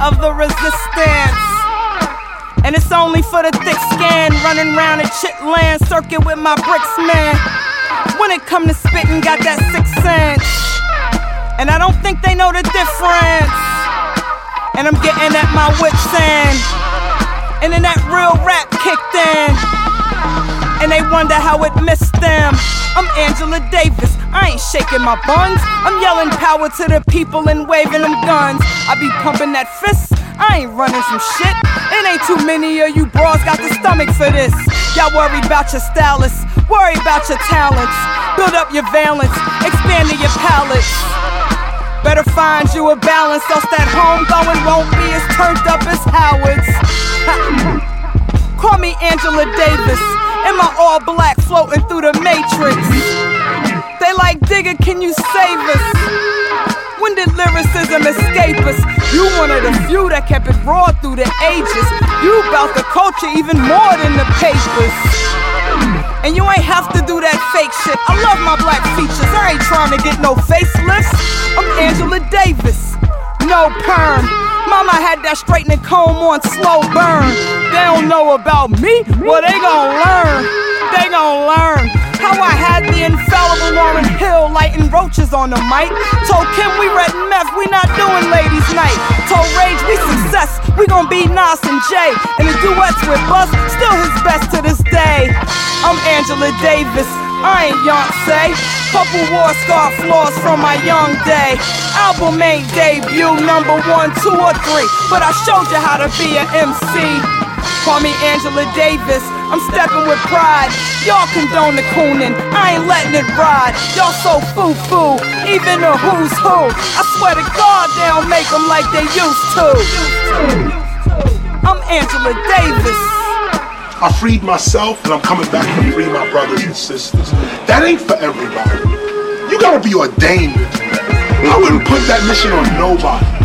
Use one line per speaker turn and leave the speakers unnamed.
of the resistance. And it's only for the thick skin, running round at Chitland circuit with my bricks, man. When it come to spitting, got that 6 cents. And I don't think they know the difference. And I'm getting at my wit's end. And then that real rap kicked in. And they wonder how it missed them. I'm Angela Davis, I ain't shaking my buns. I'm yelling power to the people and waving them guns. I be pumping that fist, I ain't running from shit. It ain't too many of you bras got the stomach for this. Y'all worry about your stylists, worry about your talents. Build up your valence, expanding your palates. Better find you a balance, else that homegoing won't be as turned up as Howard's. Call me Angela Davis, in my all black floating through the matrix. They like, Digger, can you save us? When did lyricism escape us? You one of the few that kept it raw through the ages. You about the culture even more than the papers. And you ain't have to do that fake shit. I love my black features, I ain't trying to get no facelifts. I'm Angela Davis, no perm. Mama had that straightening comb on slow burn. They don't know about me, well they gon' learn. They gon' learn how I had the infallible Lauryn Hill lighting roaches on the mic. Told Kim we read meth, we not doing ladies night. Told Rage we success, we gon' be Nas and Jay. And the duets with Buzz, still his best to this day. I'm Angela Davis, I ain't Beyonce. Couple war scar flaws from my young day. Album ain't debut, number 1, 2, or 3, but I showed you how to be an MC. Call me Angela Davis, I'm stepping with pride. Y'all condone the cooning, I ain't letting it ride. Y'all so foo-foo, even the who's who. I swear to God they don't make them like they used to. I'm Angela Davis.
I freed myself and I'm coming back to free my brothers and sisters. That ain't for everybody. You gotta be ordained to do that. I wouldn't put that mission on nobody.